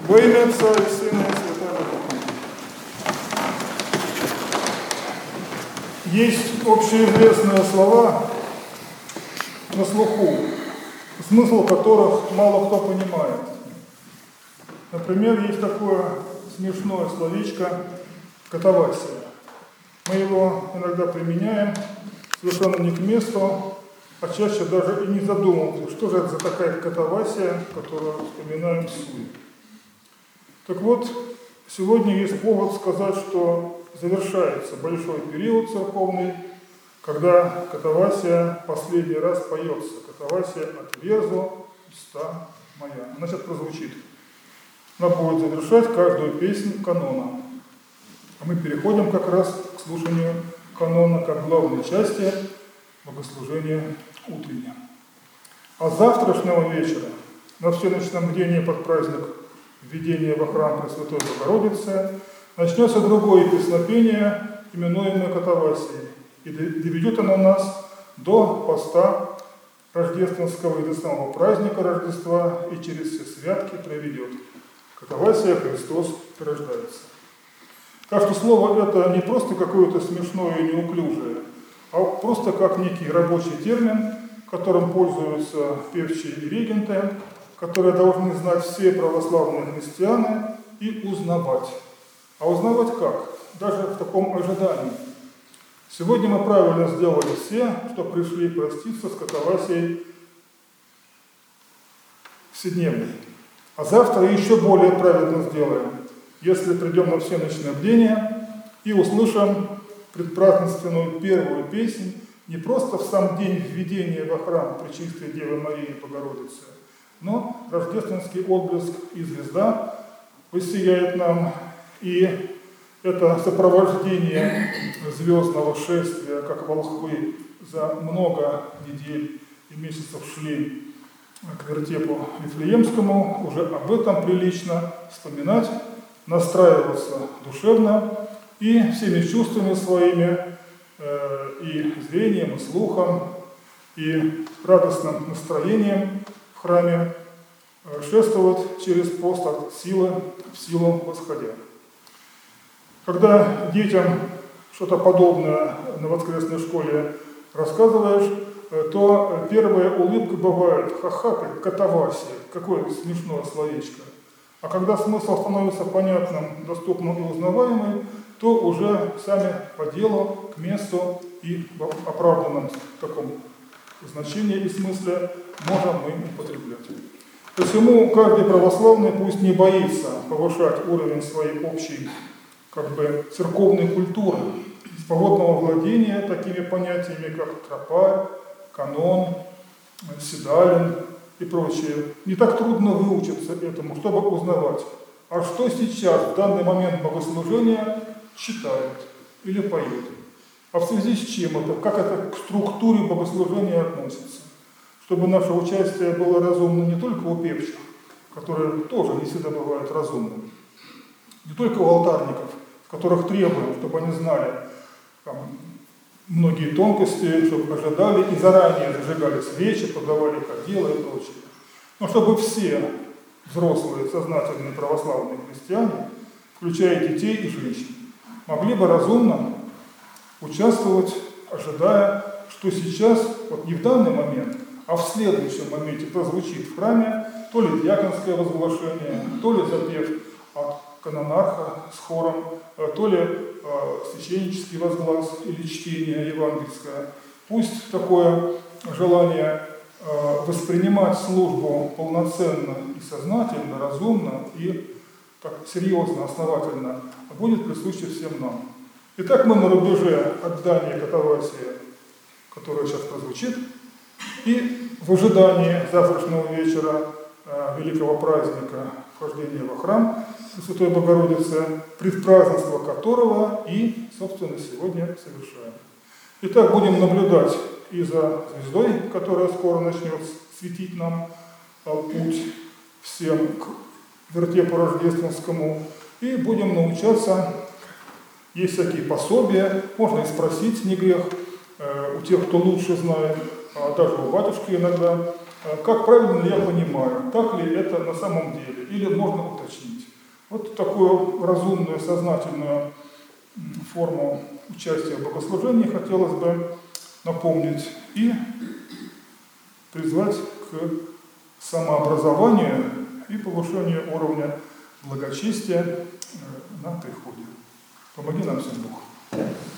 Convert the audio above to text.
Во имя Отца и Сына и Святого Духа. Есть общеизвестные слова на слуху, смысл которых мало кто понимает. Например, есть такое смешное словечко «катавасия». Мы его иногда применяем совершенно не к месту, а чаще даже и не задумываемся, что же это за такая катавасия, которую вспоминаем всюду. Так вот, сегодня есть повод сказать, что завершается большой период церковный, когда катавасия последний раз поется. Катавасия «Отверзу уста моя». Она сейчас прозвучит. Она будет завершать каждую песню канона. А мы переходим как раз к слушанию канона как главной части богослужения утреннего. А с завтрашнего вечера на всеночном бдении под праздник введения во храм Пресвятой Богородицы начнется другое песнопение, именуемое катавасией, и доведет оно нас до поста рождественского и до самого праздника Рождества и через все святки проведет. Катавасия «Христос рождается». Так что слово это не просто какое-то смешное и неуклюжее, а просто как некий рабочий термин, которым пользуются певчие и регенты, которые должны знать все православные христиане и узнавать. А узнавать как? Даже в таком ожидании. Сегодня мы правильно сделали все, что пришли проститься с катавасией вседневной. А завтра еще более правильно сделаем, если придем на всеночное бдение и услышим предпразднественную первую песнь не просто в сам день введения во храм Пречистой Девы Марии Богородицы, но рождественский отблеск и звезда воссияет нам, и это сопровождение звездного шествия, как волхвы за много недель и месяцев шли к вертепу Вифлеемскому, уже об этом прилично вспоминать, настраиваться душевно и всеми чувствами своими, и зрением, и слухом, и радостным настроением в храме шествовать через пост от силы в силу восходя. Когда детям что-то подобное на воскресной школе рассказываешь, то первая улыбка бывает «ха-ха, катавасия», какое смешное словечко. А когда смысл становится понятным, доступным и узнаваемым, то уже сами по делу, к месту и в оправданном таком значении и смысле можем мы употреблять. Посему каждый православный пусть не боится повышать уровень своей общей церковной культуры, свободного владения такими понятиями, как тропарь, канон, седалин и прочее. Не так трудно выучиться этому, чтобы узнавать, а что сейчас, в данный момент богослужения, читают или поют. А в связи с чем это, как это к структуре богослужения относится. Чтобы наше участие было разумно не только у певчих, которые тоже не всегда бывают разумными, не только у алтарников, которых требуем, чтобы они знали многие тонкости, чтобы ожидали и заранее зажигали свечи, подавали кадила и прочее. Но чтобы все взрослые, сознательные православные христиане, включая детей и женщин, могли бы разумно участвовать, ожидая, что сейчас, вот не в данный момент, а в следующем моменте прозвучит в храме то ли диаконское возглашение, то ли запев от канонарха с хором, то ли священнический возглас или чтение евангельское. Пусть такое желание воспринимать службу полноценно и сознательно, разумно и так серьезно, основательно будет присуще всем нам. Итак, мы на рубеже отдания катавасии, которая сейчас прозвучит, и в ожидании завтрашнего вечера великого праздника вхождения во храм Пресвятой Богородицы, предпразднество которого и, собственно, сегодня совершаем. Итак, будем наблюдать и за звездой, которая скоро начнет светить нам путь всем к вертепу рождественскому, и будем научаться, есть всякие пособия, можно и спросить, не грех, у тех, кто лучше знает, даже у батюшки иногда, как правильно ли я понимаю, так ли это на самом деле, или можно уточнить. Вот такую разумную, сознательную форму участия в богослужении хотелось бы напомнить и призвать к самообразованию и повышению уровня благочестия на приходе. Помоги нам всем Бог.